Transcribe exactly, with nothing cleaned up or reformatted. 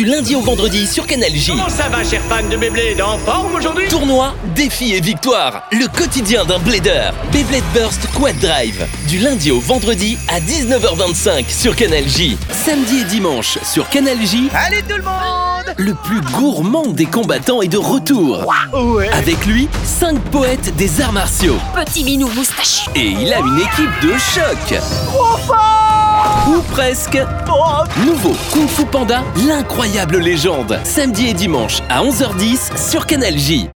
du lundi au vendredi sur Canal J. Comment ça va, chers fans de Beyblade? En forme aujourd'hui? Tournoi, défis et victoires. Le quotidien d'un blader. Beyblade Burst Quad Drive. Du lundi au vendredi à dix-neuf heures vingt-cinq sur Canal J. Samedi et dimanche sur Canal J. Allez tout le monde! Le plus gourmand des combattants est de retour. Ouais. Avec lui, cinq poètes des arts martiaux. Petit minou moustachu. Et il a une équipe de choc. Trop fort! Ou presque. Oh, Nouveau Kung Fu Panda, l'incroyable légende. Samedi et dimanche à onze heures dix sur Canal J.